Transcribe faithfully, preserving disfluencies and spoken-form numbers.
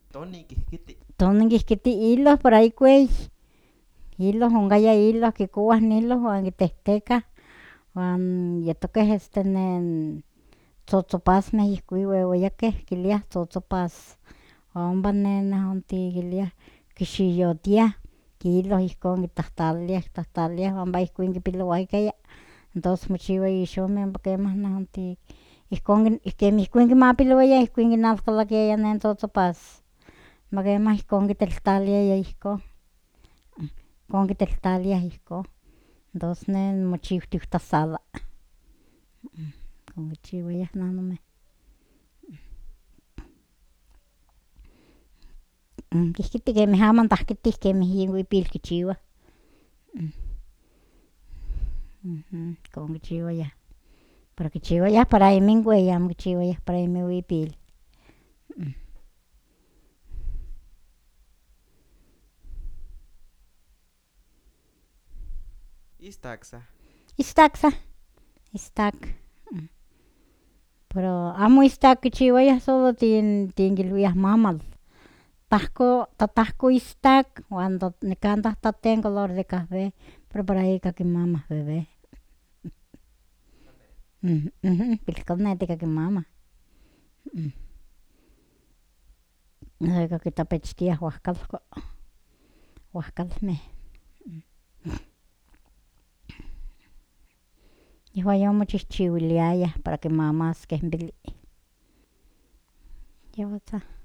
Tony kihkiti. Toninquihquiti hilos por ahí cuey, hilos oncaya hilos quicouah n hilos uan quitehtecah uan yetoqueh este nen tzotzopasmeh ihqui ueueyakeh quiliah tzotzopaz uan ompa ne nehontin quiliah quixiyotiah hilos ihcon quitahtaliliah quitahtaliliah uan ompa ihquin quipilouahiqueh entos mochiua ixomeh ompa quemah nehontin ihcon quemih ihquin quimapiluiah ihquin quinalcalaquiaya nen tzotzopaz ompa quemah ihcon quiteltaliaya ihcon ihcon quiteltaliah ihcon tos ne nimochiuti tasala ihcon quichiuayah nanomeh quihquiti quemih amo antahquitih quemih ihuipil quichiuah ihcon quichiuayah pero quichiuayah para imincueh amo quichiuayah para inmiuipil. Istaksa. Istaksa, istak, pero amo istak quichiuayah solo tin tinquilviah mamal, tahco tatahco istak uan nican tahtaten color de cahvé pero para ika quimamah bebé pilconeh tica quimamah ica quitapechtiah uahcalco uahcalmeh yehuan yomochihchiuiliayah para quimamaskeh n vili. Yehua tza